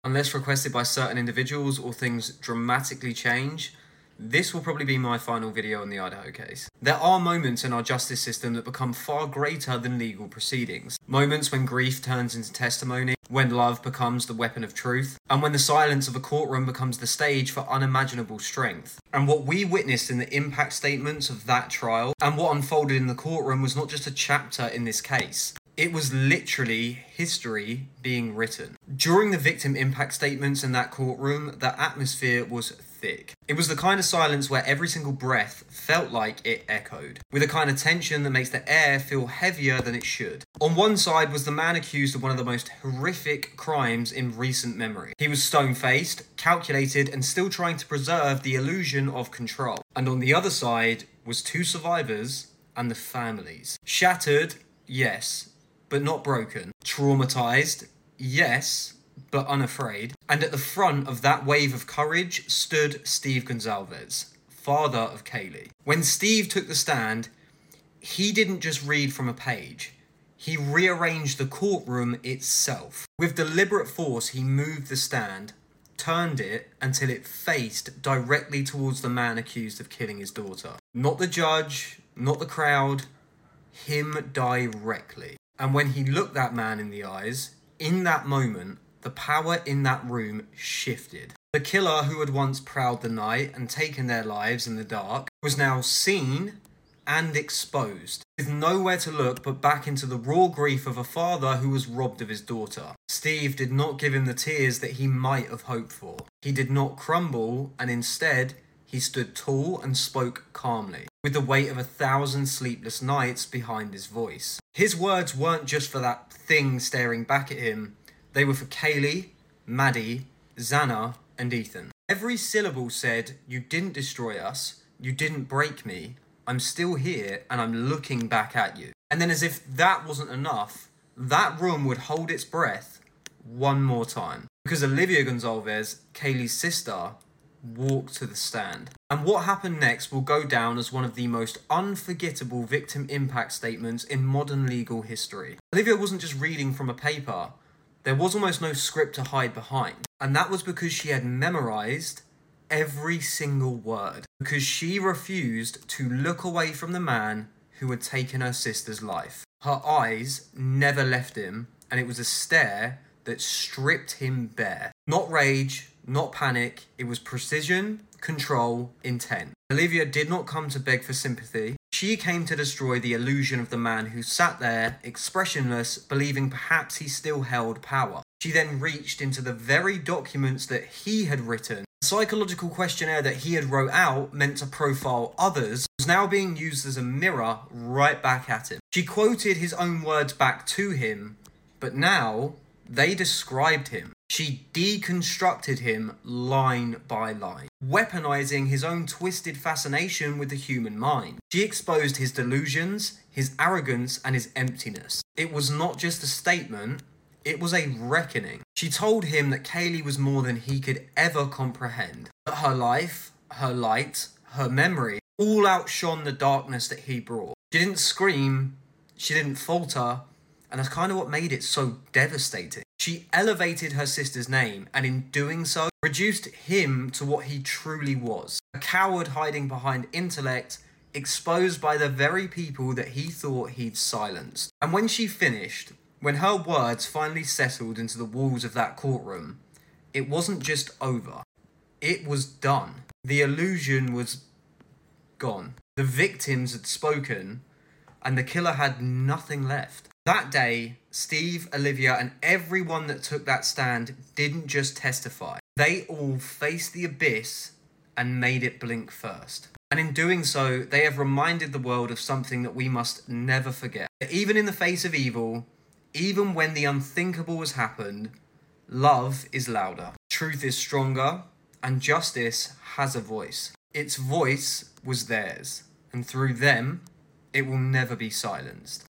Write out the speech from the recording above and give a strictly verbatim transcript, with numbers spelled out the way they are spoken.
Unless requested by certain individuals or things dramatically change, this will probably be my final video on the Idaho case. There are moments in our justice system that become far greater than legal proceedings. Moments when grief turns into testimony, when love becomes the weapon of truth, and when the silence of a courtroom becomes the stage for unimaginable strength. And what we witnessed in the impact statements of that trial, and what unfolded in the courtroom, was not just a chapter in this case. It was literally history being written. During the victim impact statements in that courtroom, the atmosphere was thick. It was the kind of silence where every single breath felt like it echoed, with a kind of tension that makes the air feel heavier than it should. On one side was the man accused of one of the most horrific crimes in recent memory. He was stone-faced, calculated, and still trying to preserve the illusion of control. And on the other side was two survivors and the families. Shattered, yes, but not broken. Traumatized, yes, but unafraid. And at the front of that wave of courage stood Steve Gonsalves, father of Kaylee. When Steve took the stand, he didn't just read from a page. He rearranged the courtroom itself. With deliberate force, he moved the stand, turned it until it faced directly towards the man accused of killing his daughter. Not the judge, not the crowd, him directly. And when he looked that man in the eyes, in that moment, the power in that room shifted. The killer who had once prowled the night and taken their lives in the dark was now seen and exposed, with nowhere to look but back into the raw grief of a father who was robbed of his daughter. Steve did not give him the tears that he might have hoped for. He did not crumble, and instead, he stood tall and spoke calmly, with the weight of a thousand sleepless nights behind his voice. His words weren't just for that thing staring back at him. They were for Kaylee, Maddie, Xana, and Ethan. Every syllable said, "You didn't destroy us. You didn't break me. I'm still here, and I'm looking back at you." And then, as if that wasn't enough, that room would hold its breath one more time. Because Olivia Gonsalves, Kaylee's sister, walked to the stand. And what happened next will go down as one of the most unforgettable victim impact statements in modern legal history. Olivia wasn't just reading from a paper. There was almost no script to hide behind. And that was because she had memorized every single word. Because she refused to look away from the man who had taken her sister's life. Her eyes never left him, and it was a stare that stripped him bare. Not rage, not panic, it was precision, control, intent. Olivia did not come to beg for sympathy. She came to destroy the illusion of the man who sat there, expressionless, believing perhaps he still held power. She then reached into the very documents that he had written. The psychological questionnaire that he had wrote out, meant to profile others, was now being used as a mirror right back at him. She quoted his own words back to him, but now they described him. She deconstructed him line by line, weaponizing his own twisted fascination with the human mind. She exposed his delusions, his arrogance, and his emptiness. It was not just a statement, it was a reckoning. She told him that Kaylee was more than he could ever comprehend. That her life, her light, her memory, all outshone the darkness that he brought. She didn't scream, she didn't falter, and that's kind of what made it so devastating. She elevated her sister's name, and in doing so, reduced him to what he truly was. A coward hiding behind intellect, exposed by the very people that he thought he'd silenced. And when she finished, when her words finally settled into the walls of that courtroom, it wasn't just over. It was done. The illusion was gone. The victims had spoken, and the killer had nothing left. That day, Steve, Olivia, and everyone that took that stand didn't just testify. They all faced the abyss and made it blink first. And in doing so, they have reminded the world of something that we must never forget. That even in the face of evil, even when the unthinkable has happened, love is louder, truth is stronger, and justice has a voice. Its voice was theirs, and through them, it will never be silenced.